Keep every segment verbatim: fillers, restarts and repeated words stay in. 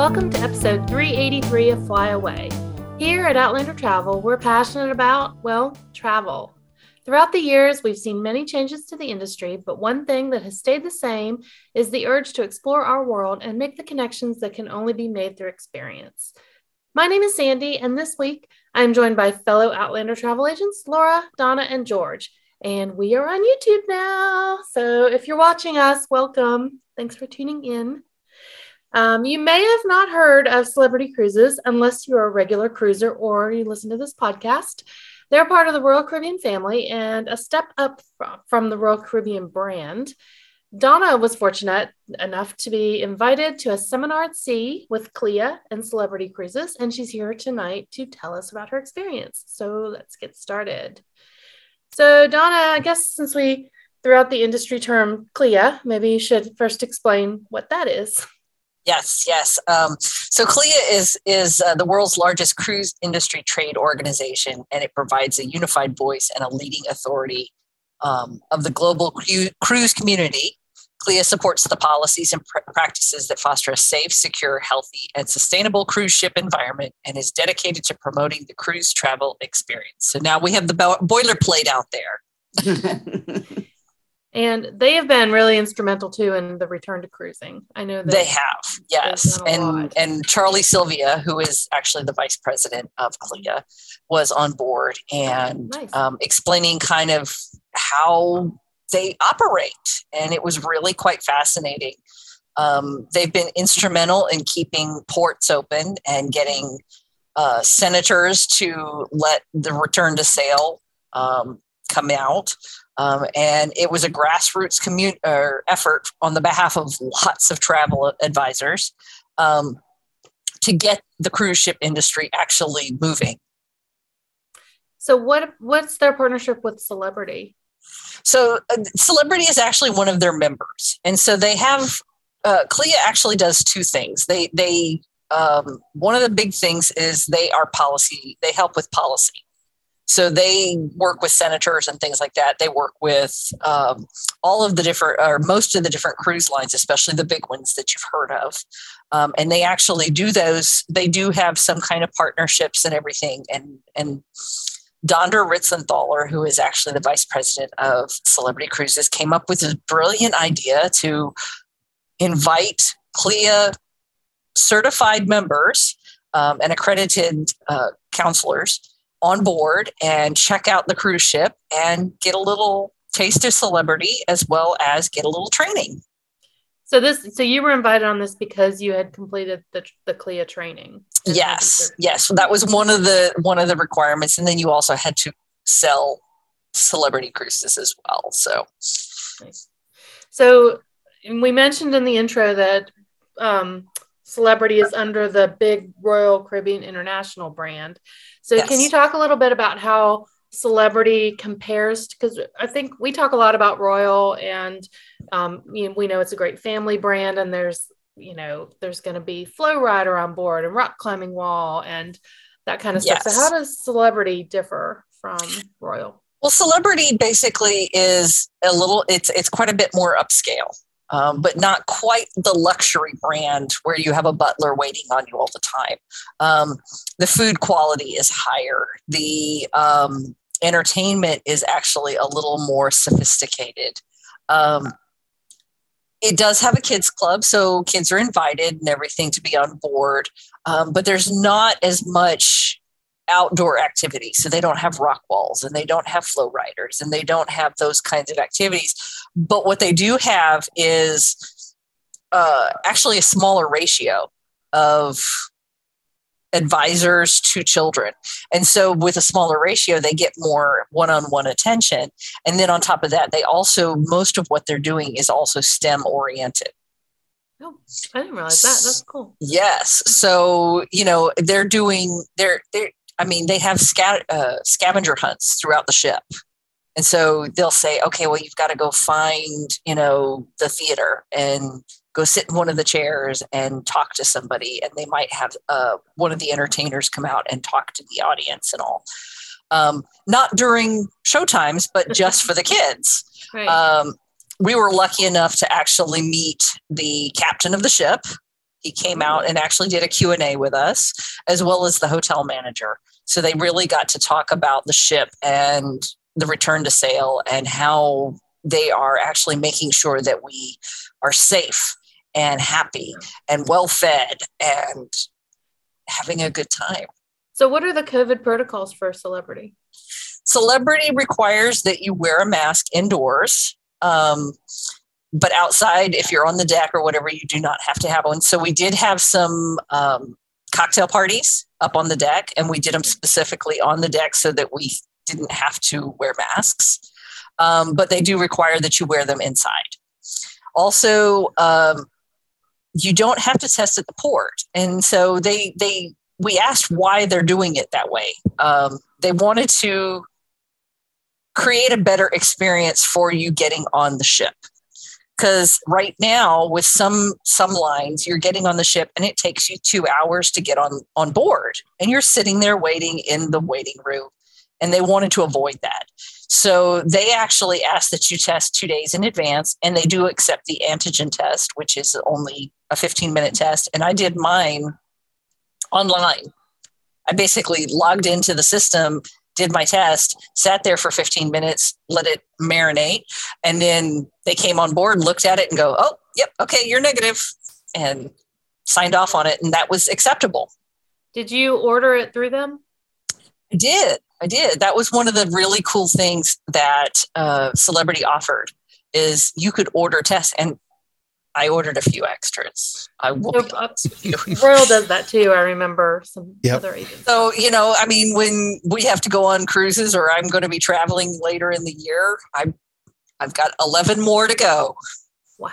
Welcome to episode three eighty-three of Fly Away. Here at Outlander Travel, we're passionate about, well, travel. Throughout the years, we've seen many changes to the industry, but one thing that has stayed the same is the urge to explore our world and make the connections that can only be made through experience. My name is Sandy, and this week I'm joined by fellow Outlander travel agents, Laura, Donna, and George. And we are on YouTube now. So if you're watching us, welcome. Thanks for tuning in. Um, you may have not heard of Celebrity Cruises unless you're a regular cruiser or you listen to this podcast. They're part of the Royal Caribbean family and a step up from the Royal Caribbean brand. Donna was fortunate enough to be invited to a seminar at sea with Clea and Celebrity Cruises, and she's here tonight to tell us about her experience. So let's get started. So Donna, I guess since we threw out the industry term Clea, maybe you should first explain what that is. Yes, yes. Um, so C L I A is is uh, the world's largest cruise industry trade organization, and it provides a unified voice and a leading authority um, of the global cru- cruise community. C L I A supports the policies and pr- practices that foster a safe, secure, healthy, and sustainable cruise ship environment, and is dedicated to promoting the cruise travel experience. So now we have the bo- boilerplate out there. And they have been really instrumental too in the return to cruising. I know that they have, yes. And lot. and Charlie Sylvia, who is actually the vice president of C L I A, was on board and nice. um, explaining kind of how they operate. And it was really quite fascinating. Um, they've been instrumental in keeping ports open and getting uh, senators to let the return to sail um, come out. Um, and it was a grassroots commun- or effort on the behalf of lots of travel advisors um, to get the cruise ship industry actually moving. So what what's their partnership with Celebrity? So uh, Celebrity is actually one of their members. And so they have, uh, C L I A actually does two things. They, they um, one of the big things is they are policy, they help with policy. So they work with senators and things like that. They work with um, all of the different, or most of the different cruise lines, especially the big ones that you've heard of. Um, and they actually do those. They do have some kind of partnerships and everything. And and Donder Ritzenthaler, who is actually the vice president of Celebrity Cruises, came up with this brilliant idea to invite C L I A certified members um, and accredited uh, counselors on board and check out the cruise ship and get a little taste of Celebrity as well as get a little training. So this, so you were invited on this because you had completed the the C L I A training. Yes, yes. So that was one of the one of the requirements, and then you also had to sell Celebrity Cruises as well. So, nice. So we mentioned in the intro that um, Celebrity is under the big Royal Caribbean International brand. So yes. Can you talk a little bit about how Celebrity compares? Because I think we talk a lot about Royal, and um, you know, we know it's a great family brand, and there's, you know, there's going to be Flow Rider on board and rock climbing wall and that kind of yes. stuff. So how does Celebrity differ from Royal? Well, Celebrity basically is a little, it's it's quite a bit more upscale. Um, but not quite the luxury brand where you have a butler waiting on you all the time. Um, the food quality is higher. The um, entertainment is actually a little more sophisticated. Um, it does have a kids club, so kids are invited and everything to be on board. Um, but there's not as much outdoor activity. So they don't have rock walls and they don't have flow riders and they don't have those kinds of activities. But what they do have is uh, actually a smaller ratio of advisors to children. And so with a smaller ratio, they get more one-on-one attention. And then on top of that, they also, most of what they're doing is also STEM oriented. Oh, I didn't realize that. That's cool. Yes. So, you know, they're doing, they're, they're, I mean, they have sca- uh, scavenger hunts throughout the ship. And so they'll say, okay, well, you've got to go find, you know, the theater and go sit in one of the chairs and talk to somebody. And they might have uh, one of the entertainers come out and talk to the audience and all. Um, not during showtimes, but just for the kids. Right. Um, we were lucky enough to actually meet the captain of the ship. He came out and actually did a Q and A with us, as well as the hotel manager. So they really got to talk about the ship and the return to sail and how they are actually making sure that we are safe and happy and well fed and having a good time. So what are the COVID protocols for Celebrity? Celebrity requires that you wear a mask indoors. Um, but outside, if you're on the deck or whatever, you do not have to have one. So we did have some um, cocktail parties up on the deck, and we did them specifically on the deck so that we didn't have to wear masks. Um, but they do require that you wear them inside. Also, um, you don't have to test at the port. And so they, they, we asked why they're doing it that way. Um, they wanted to create a better experience for you getting on the ship. Because right now with some, some lines, you're getting on the ship and it takes you two hours to get on, on board, and you're sitting there waiting in the waiting room, and they wanted to avoid that. So they actually ask that you test two days in advance, and they do accept the antigen test, which is only a fifteen minute test. And I did mine online. I basically logged into the system, did my test, sat there for fifteen minutes, let it marinate. And then they came on board, looked at it and go, oh, yep. Okay. You're negative, and signed off on it. And that was acceptable. Did you order it through them? I did. I did. That was one of the really cool things that uh, Celebrity offered, is you could order tests, and I ordered a few extras. I will so, be honest with you. Royal does that too. I remember some Yep. other agents. So, you know, I mean, when we have to go on cruises, or I'm going to be traveling later in the year, I, I've got eleven more to go. Wow.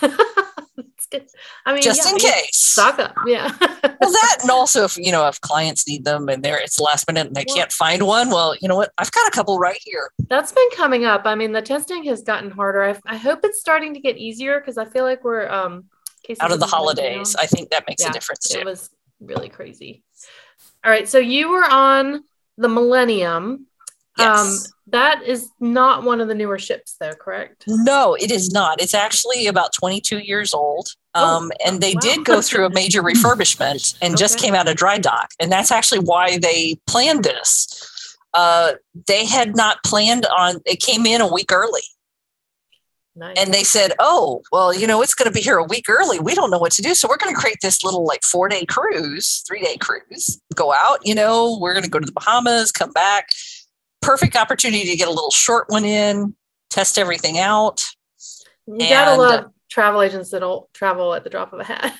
That's good. I mean, just yeah, in case. Stock up. Yeah. Well, that, and also if, you know, if clients need them and they're, it's last minute and they Well, can't find one, well, you know what? I've got a couple right here. That's been coming up. I mean, the testing has gotten harder. I, I hope it's starting to get easier, because I feel like we're um cases Out of the have been going holidays. down. I think that makes Yeah, a difference too. It was really crazy. All right. So you were on the Millennium. Yes. Um, that is not one of the newer ships, though, correct? No, it is not. It's actually about twenty-two years old. Um, Oh, and they wow. did go through a major refurbishment and just Okay. came out of dry dock. And that's actually why they planned this. Uh, they had not planned on, it came in a week early. Nice. And they said, oh, well, you know, it's going to be here a week early. We don't know what to do. So we're going to create this little like four day cruise, three day cruise, go out, you know, we're going to go to the Bahamas, come back. Perfect opportunity to get a little short one in, test everything out. You gotta and, love travel agents that'll travel at the drop of a hat.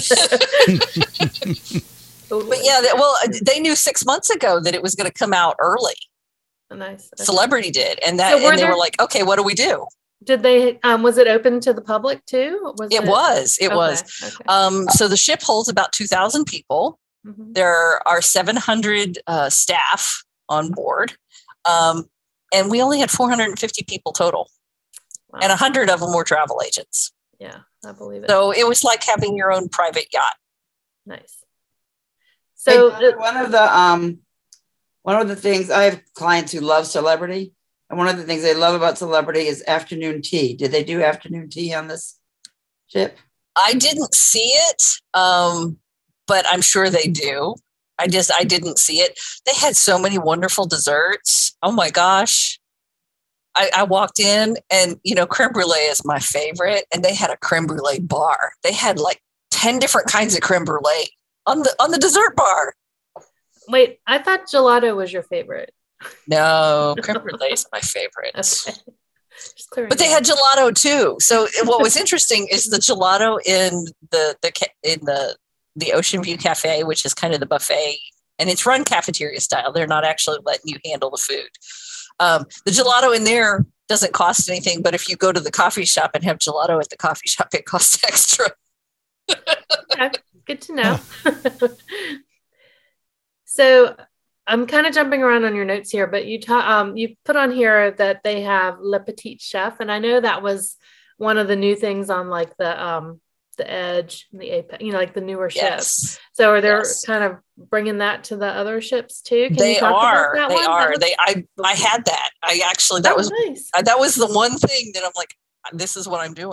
Totally. But yeah, they, well, they knew six months ago that it was going to come out early. Nice. Okay. Celebrity did. And that, So were and they there- were like, okay, what do we do? Did they? Um, was it open to the public too? Was It was, it okay, was. Okay. Um, so the ship holds about two thousand people. Mhm. There are seven hundred uh, staff on board. Um, and we only had four hundred fifty people total, Wow. and one hundred of them were travel agents. Yeah, I believe it. So it was like having your own private yacht. Nice. So Hey, the- one of the um one of the things, I have clients who love Celebrity, and one of the things they love about Celebrity is afternoon tea. Did they do afternoon tea on this ship? I didn't see it, um, but I'm sure they do. I just, I didn't see it. They had so many wonderful desserts. Oh my gosh. I, I walked in and, you know, creme brulee is my favorite. And they had a creme brulee bar. They had like ten different kinds of creme brulee on the, on the dessert bar. wait, I thought gelato was your favorite. No, creme brulee is my favorite. Okay. Just clearing But they that. had gelato too. So what was interesting is the gelato in the, the, ca- in the, the Ocean View Cafe, which is kind of the buffet, and it's run cafeteria style. They're not actually letting you handle the food. Um, the gelato in there doesn't cost anything, but if you go to the coffee shop and have gelato at the coffee shop, it costs extra. Okay, good to know. So I'm kind of jumping around on your notes here, but you ta- um you put on here that they have Le Petit Chef, and I know that was one of the new things on like the um the Edge and the Apex, you know, like the newer ships. Yes, So are they Yes. kind of bringing that to the other ships too? Can they you talk are. about that They one? That are. was- They. I. I had that. I actually. That oh, was. nice. That was the one thing that I'm like, this is what I'm doing.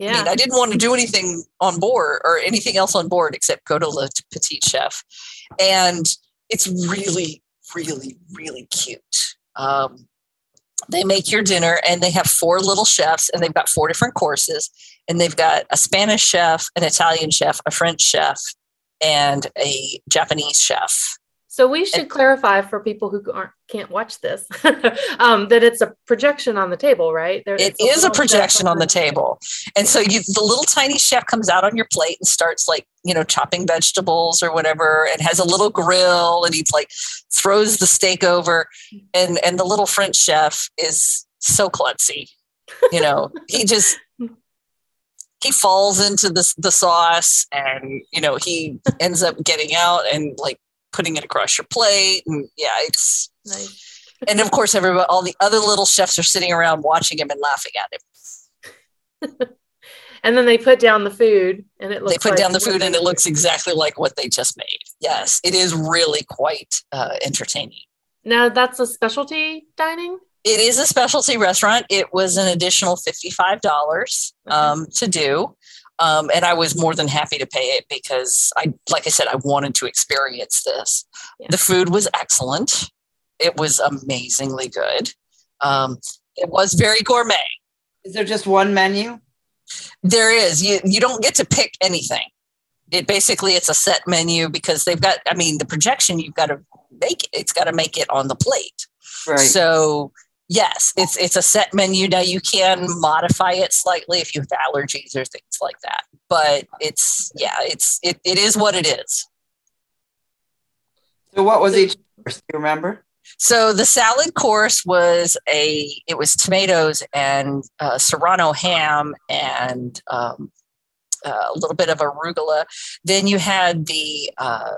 Yeah. I mean, I didn't want to do anything on board or anything else on board except go to Le Petit Chef. And it's really, really, really cute. Um, they make your dinner and they have four little chefs and they've got four different courses. And they've got a Spanish chef, an Italian chef, a French chef, and a Japanese chef. So we should and, clarify for people who aren't can't watch this um, that it's a projection on the table, right? There, it is a projection on the table. And so you, the little tiny chef comes out on your plate and starts like, you know, chopping vegetables or whatever, and has a little grill and he's like throws the steak over. And, and the little French chef is so klutzy, you know, he just, he falls into the, the sauce and, you know, he ends up getting out and like, putting it across your plate. And yeah, it's nice. And of course, everybody, all the other little chefs are sitting around watching him and laughing at him. And then they put down the food and it looks They put like down the food and it looks exactly like what they just made. Yes, it is really quite uh, entertaining. Now that's a specialty dining? It is a specialty restaurant. It was an additional fifty-five dollars okay. um, to do. Um, and I was more than happy to pay it because I, like I said, I wanted to experience this. Yeah. The food was excellent. It was amazingly good. Um, it was very gourmet. Is there just one menu? There is. You, you don't get to pick anything. It basically, it's a set menu because they've got, I mean, the projection, you've got to make it. It's got to make it on the plate. Right. So yes, it's it's a set menu. Now you can modify it slightly if you have allergies or things like that. But it's yeah, it's it, it is what it is. So what was each course? Do you remember? So the salad course was a it was tomatoes and uh, serrano ham and um, uh, a little bit of arugula. Then you had the uh,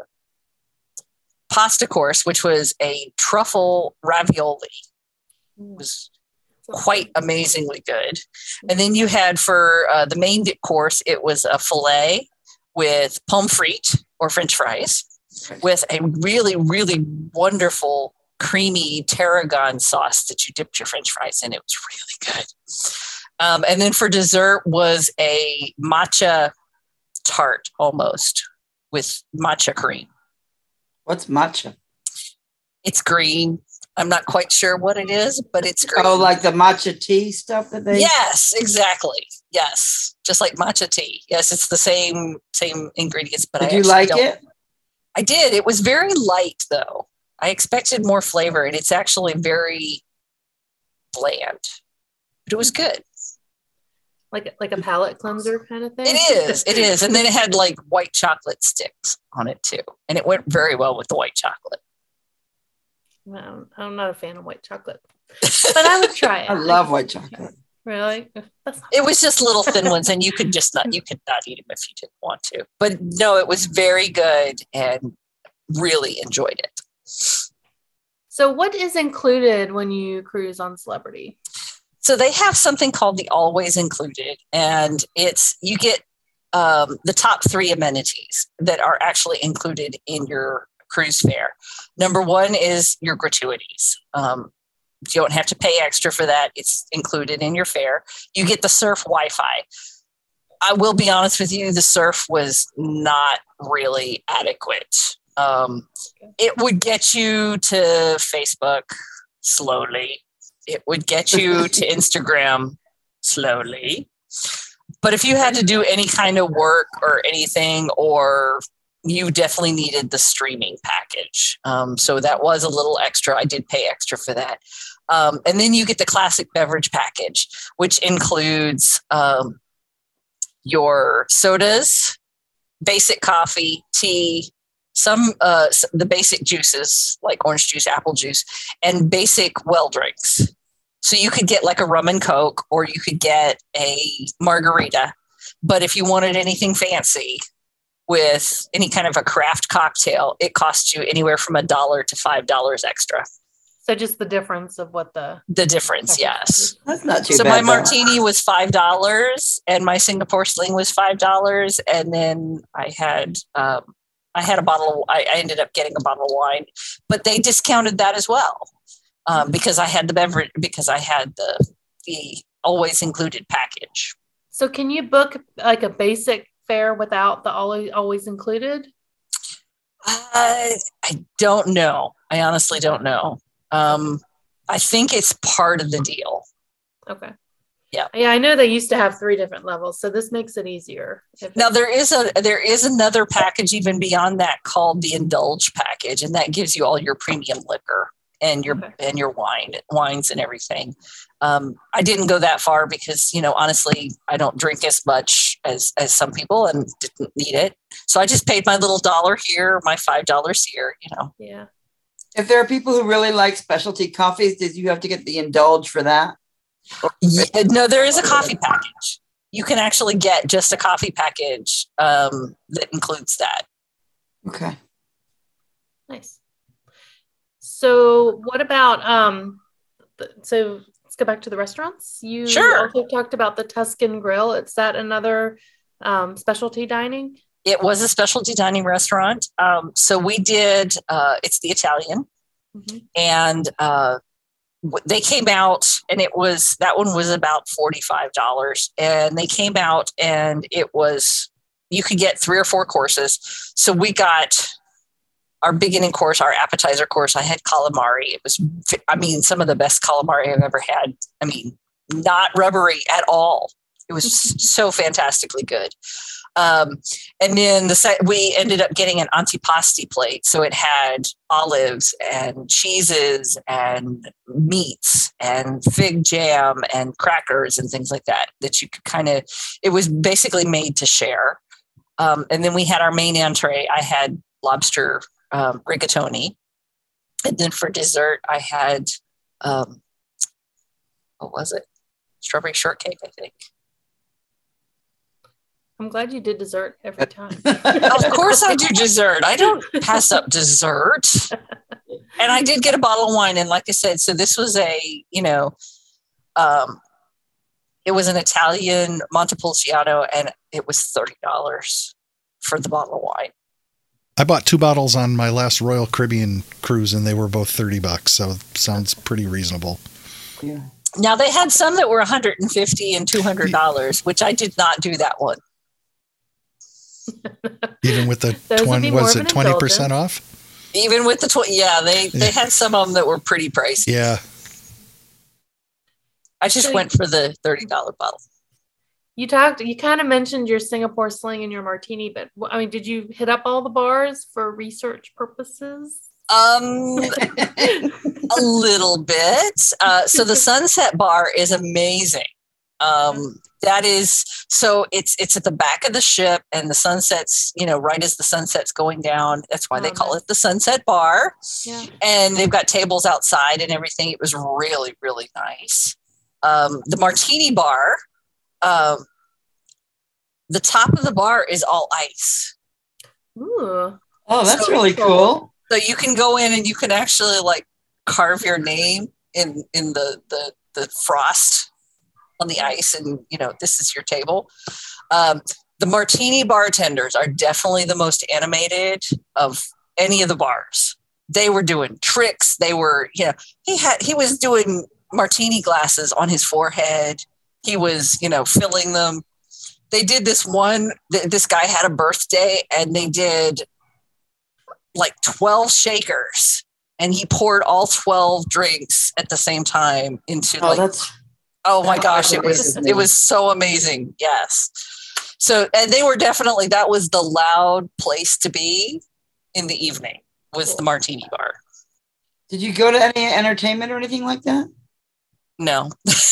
pasta course, which was a truffle ravioli. It was quite amazingly good. And then you had for uh, the main course, it was a filet with pomme frite or French fries with a really, really wonderful creamy tarragon sauce that you dipped your French fries in. It was really good. Um, and then for dessert was a matcha tart almost with matcha cream. What's matcha? It's green. I'm not quite sure what it is, but it's green. Oh, like the matcha tea stuff that they... Yes, exactly. Yes. Just like matcha tea. Yes, it's the same same ingredients. But did I you like don't. it? I did. It was very light, though. I expected more flavor, and it's actually very bland. But it was good. Like, like a palate cleanser kind of thing? It is. It is. And then it had like white chocolate sticks on it, too. And it went very well with the white chocolate. No, I'm not a fan of white chocolate, but I would try it. I love white chocolate. Really? It was just little thin ones, and you could just not, you could not eat them if you didn't want to. But no, it was very good and really enjoyed it. So what is included when you cruise on Celebrity? So they have something called the Always Included, and it's, you get um, the top three amenities that are actually included in your cruise fare. Number one is your gratuities. Um, you don't have to pay extra for that. It's included in your fare. You get the surf Wi-Fi. I will be honest with you, the surf was not really adequate. Um, it would get you to Facebook slowly. It would get you to Instagram slowly. But if you had to do any kind of work or anything, or you definitely needed the streaming package. Um, so that was a little extra. I did pay extra for that. Um, and then you get the classic beverage package, which includes um, your sodas, basic coffee, tea, some uh, the basic juices like orange juice, apple juice, and basic well drinks. So you could get like a rum and Coke, or you could get a margarita. But if you wanted anything fancy, with any kind of a craft cocktail, it costs you anywhere from a dollar to five dollars extra. So just the difference of what the the difference, yes. That's not too so bad. So my though. martini was five dollars, and my Singapore Sling was five dollars, and then I had um, I had a bottle. Of, I, I ended up getting a bottle of wine, but they discounted that as well um, because I had the beverage because I had the the always included package. So can you book like a basic fare without the always always included? I I don't know. I honestly don't know. Um, I think it's part of the deal. Okay. Yeah. Yeah, I know they used to have three different levels, so this makes it easier. Now there is a there is another package even beyond that called the Indulge package, and that gives you all your premium liquor and your okay. and your wine wines and everything. Um, I didn't go that far because, you know, honestly, I don't drink as much as as some people and didn't need it. So I just paid my little dollar here, my five dollars here, you know. Yeah. If there are people who really like specialty coffees, did you have to get the Indulge for that? Yeah, no, there is a coffee package. You can actually get just a coffee package um, that includes that. Okay. Nice. So what about, um, the, so let's go back to the restaurants. You sure. also talked about the Tuscan Grill. Is that another um, specialty dining? It was a specialty dining restaurant. Um, so we did, uh, it's the Italian. Mm-hmm. And uh, they came out and it was, that one was about forty-five dollars. And they came out and it was, you could get three or four courses. So we got our beginning course, our appetizer course. I had calamari. It was, I mean, some of the best calamari I've ever had. I mean, not rubbery at all. It was so fantastically good. Um, and then the set, we ended up getting an antipasti plate. So it had olives and cheeses and meats and fig jam and crackers and things like that, that you could kind of, it was basically made to share. Um, and then we had our main entree. I had lobster um, rigatoni. And then for dessert, I had, um, what was it? Strawberry shortcake, I think. I'm glad you did dessert every time. Of course I do dessert. I don't pass up dessert. And I did get a bottle of wine. And like I said, so this was a, you know, um, it was an Italian Montepulciano and it was thirty dollars for the bottle of wine. I bought two bottles on my last Royal Caribbean cruise and they were both thirty bucks. So sounds pretty reasonable. Yeah. Now they had some that were one hundred fifty and two hundred dollars, which I did not do that one. Even with the twenty, was it twenty percent off? Even with the twenty, yeah, they they had some of them that were pretty pricey. Yeah, I just so went for the thirty dollar bottle. You talked, you kind of mentioned your Singapore sling and your martini, but I mean, did you hit up all the bars for research purposes? Um, a little bit. Uh, so the Sunset Bar is amazing. Um, that is, so it's, it's at the back of the ship and the sunset's, you know, right as the sunset's going down. That's why they call it the Sunset Bar. Yeah. And they've got tables outside and everything. It was really, really nice. Um, the Martini Bar, um, the top of the bar is all ice. Ooh. Oh, that's so, really cool. So you can go in and you can actually like carve your name in, in the, the, the frost on the ice, and you know, this is your table. Um, the martini bartenders are definitely the most animated of any of the bars. They were doing tricks. They were, you know, he had, he was doing martini glasses on his forehead. He was, you know, filling them. They did this one, th- this guy had a birthday and they did like twelve shakers and he poured all twelve drinks at the same time into oh, like, that's oh my gosh, it was, it was so amazing. Yes. So, and they were definitely, that was the loud place to be in the evening, was the Martini Bar. Did you go to any entertainment or anything like that? No.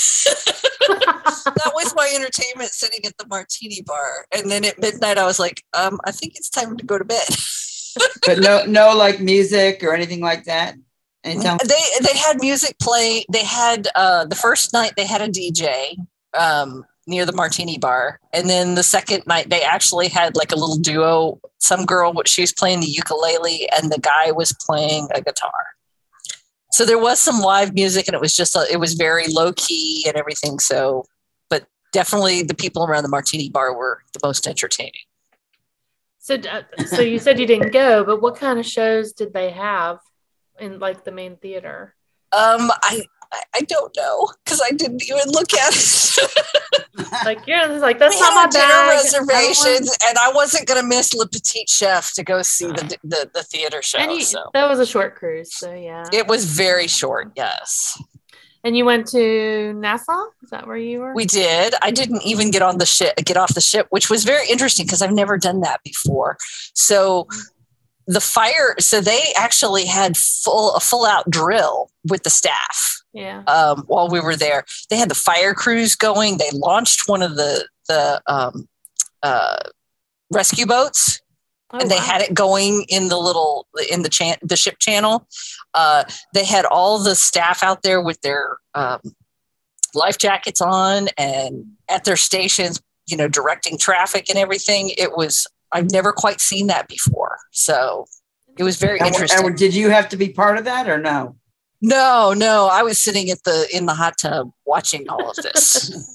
That was my entertainment, sitting at the Martini Bar. And then at midnight, I was like, um, I think it's time to go to bed. But no, no, like music or anything like that. Anytime? They they had music play. They had uh, the first night they had a D J um, near the Martini Bar, and then the second night they actually had like a little duo. Some girl, she was playing the ukulele, and the guy was playing a guitar. So there was some live music, and it was just a, it was very low key and everything. So, but definitely the people around the Martini Bar were the most entertaining. So, uh, so you said you didn't go, but what kind of shows did they have in like the main theater? Um, I I, I don't know because I didn't even look at it. Like you're like that's we not my had dinner bag. reservations, I and I wasn't going to miss Le Petit Chef to go see the the, the theater show. And you, so that was a short cruise, so yeah. It was very short. Yes. And you went to Nassau? Is that where you were? We did. I didn't even get on the ship, get off the ship, which was very interesting because I've never done that before. So the fire, so they actually had full a full out drill with the staff. Yeah. Um, while we were there, they had the fire crews going. They launched one of the the um, uh, rescue boats. Oh, and they wow. had it going in the little in the chan- the ship channel. Uh, they had all the staff out there with their um, life jackets on and at their stations, you know, directing traffic and everything. It was I've never quite seen that before, so it was very and, interesting. And did you have to be part of that or no? No, no, I was sitting at the in the hot tub watching all of this.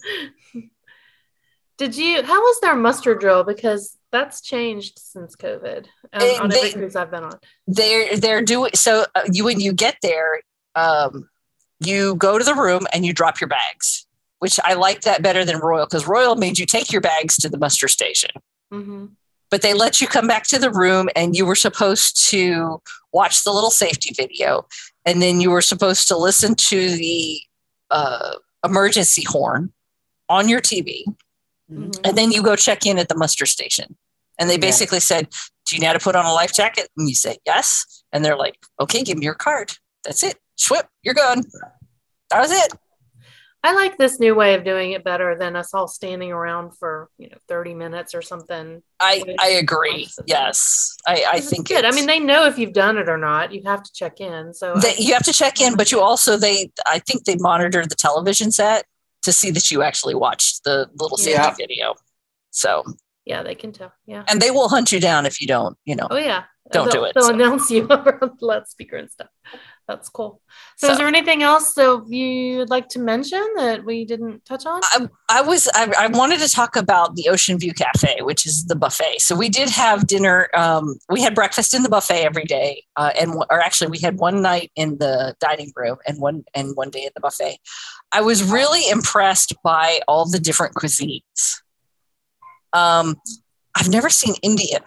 Did you? How was their muster drill? Because that's changed since COVID um, on every cruise I've been on. They're they're doing so. Uh, you when you get there, um, you go to the room and you drop your bags, which I like that better than Royal because Royal made you take your bags to the muster station. Mm-hmm. But they let you come back to the room and you were supposed to watch the little safety video, and then you were supposed to listen to the uh, emergency horn on your T V. Mm-hmm. And then you go check in at the muster station. And they basically yeah. said, do you know how to put on a life jacket? And you say, yes. And they're like, okay, give me your card. That's it. Schwip, you're gone. That was it. I like this new way of doing it better than us all standing around for, you know, thirty minutes or something. I, I agree. Yes. I, I think it's good. I mean, they know if you've done it or not. You have to check in. So they, I, you have to check in, but you also, they, I think they monitor the television set to see that you actually watched the little safety yeah. video. So yeah, they can tell. Yeah. And they will hunt you down if you don't, you know. Oh yeah. Don't they'll, do it. They'll so. announce you over on the loudspeaker and stuff. That's cool. So, so is there anything else that you'd like to mention that we didn't touch on? I, I was, I, I wanted to talk about the Ocean View Cafe, which is the buffet. So we did have dinner. Um, we had breakfast in the buffet every day. Uh, and, or actually we had one night in the dining room and one, and one day in the buffet. I was really impressed by all the different cuisines. Um, I've never seen Indian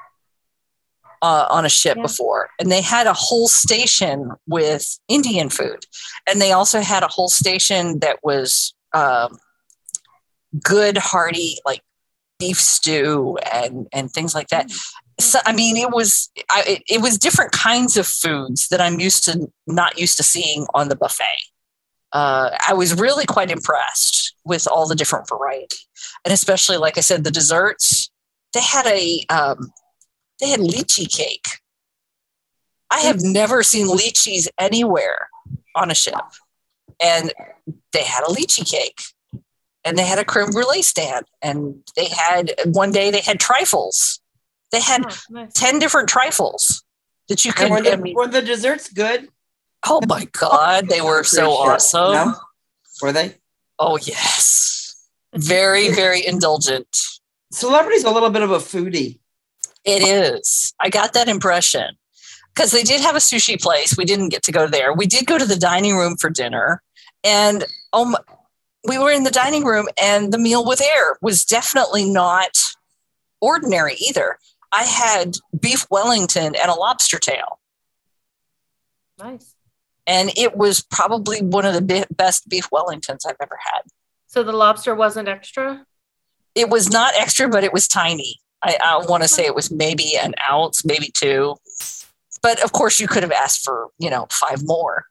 uh, on a ship yeah. before. And they had a whole station with Indian food. And they also had a whole station that was um, good, hearty, like beef stew and, and things like that. Mm-hmm. So, I mean, it was, I, it, it was different kinds of foods that I'm used to, not used to seeing on the buffet. Uh, I was really quite impressed with all the different variety. And especially, like I said, the desserts, they had a, um, they had lychee cake. I have never seen lychees anywhere on a ship. And they had a lychee cake. And they had a creme brulee stand. And they had, one day they had trifles. They had oh, nice. ten different trifles that you could. And were, the, I mean, were the desserts good? Oh my God, they were so awesome. No? Were they? Oh, yes. Very, very indulgent. Celebrity's a little bit of a foodie. It is. I got that impression because they did have a sushi place. We didn't get to go there. We did go to the dining room for dinner. And um, we were in the dining room and the meal with air was definitely not ordinary either. I had beef Wellington and a lobster tail. Nice. And it was probably one of the be- best beef Wellingtons I've ever had. So the lobster wasn't extra? It was not extra, but it was tiny. I, I want to say it was maybe an ounce, maybe two. But of course, you could have asked for, you know, five more.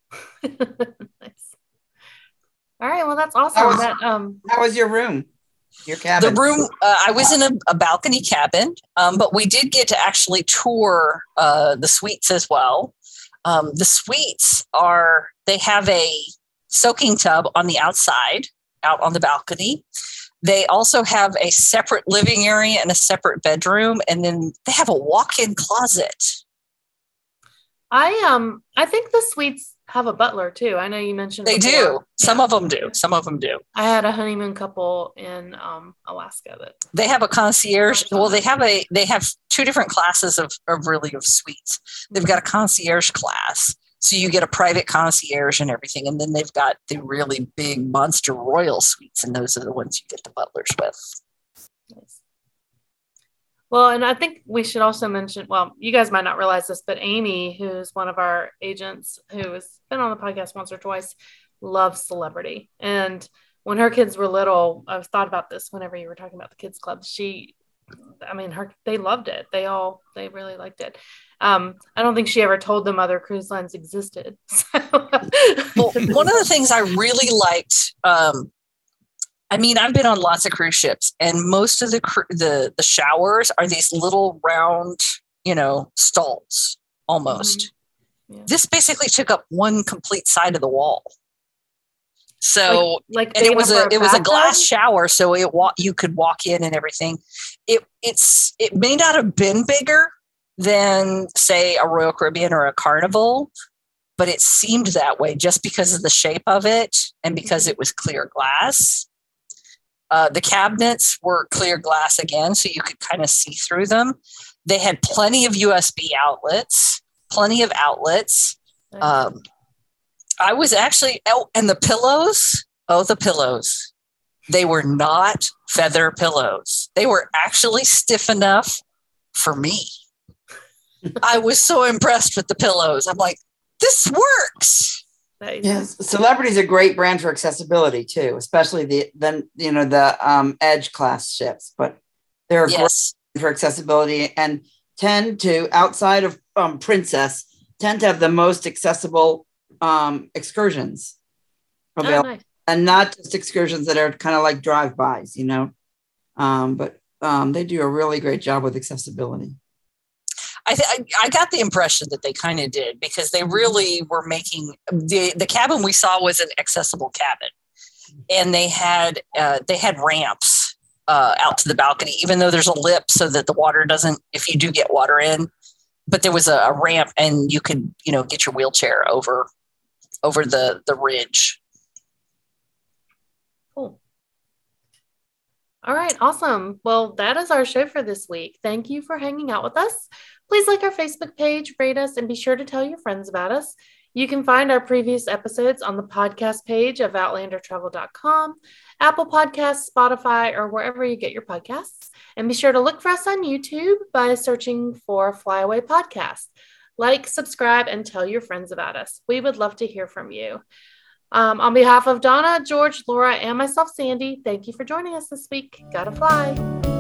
Nice. All right. Well, that's awesome. How was, that, um, how was your room? Your cabin? The room, uh, I was in a, a balcony cabin, um, but we did get to actually tour uh, the suites as well. Um, the suites are, they have a soaking tub on the outside, out on the balcony. They also have a separate living area and a separate bedroom. And then they have a walk-in closet. I, um, I think the suites have a butler too. I know you mentioned they before. do. Some yeah. of them do. Some of them do. I had a honeymoon couple in um, Alaska that they have a concierge. Well, they have a they have two different classes of, of really of suites. They've got a concierge class, So you get a private concierge and everything. And then they've got the really big monster royal suites, and those are the ones you get the butlers with. Nice. Well, and I think we should also mention, well, you guys might not realize this, but Amy, who's one of our agents who has been on the podcast once or twice, loves Celebrity. And when her kids were little, I've thought about this whenever you were talking about the kids club. She, I mean, her, they loved it. They all, they really liked it. Um, I don't think she ever told them other cruise lines existed. Well, one of the things I really liked, um, I mean, I've been on lots of cruise ships, and most of the cru- the the showers are these little round, you know, stalls almost. Mm-hmm. Yeah. This basically took up one complete side of the wall. So, like, like and it was a, a it was a glass shower, so it wa- you could walk in and everything. It it's it may not have been bigger than, say, a Royal Caribbean or a Carnival, but it seemed that way just because of the shape of it and because it was clear glass. Uh, the cabinets were clear glass again, so you could kind of see through them. They had plenty of U S B outlets, plenty of outlets. Um, I was actually, oh, and the pillows, oh, the pillows. They were not feather pillows. They were actually stiff enough for me. I was so impressed with the pillows. I'm like, this works. Nice. Yes, Celebrity is a great brand for accessibility too, especially the then you know the um, Edge class ships. But they're a yes. great for accessibility and tend to, outside of um, Princess, tend to have the most accessible um, excursions available, oh, nice. And not just excursions that are kind of like drive-bys, you know. Um, but um, they do a really great job with accessibility. I, th- I got the impression that they kind of did, because they really were making the the cabin we saw was an accessible cabin, and they had uh, they had ramps uh, out to the balcony, even though there's a lip so that the water doesn't, if you do get water in, but there was a, a ramp and you could, you know, get your wheelchair over over the the ridge. Cool. All right, awesome. Well, that is our show for this week. Thank you for hanging out with us. Please like our Facebook page, rate us, and be sure to tell your friends about us. You can find our previous episodes on the podcast page of outlander travel dot com, Apple Podcasts, Spotify, or wherever you get your podcasts. And be sure to look for us on YouTube by searching for Flyaway Podcast. Like, subscribe, and tell your friends about us. We would love to hear from you. Um, on behalf of Donna, George, Laura, and myself, Sandy, thank you for joining us this week. Gotta fly.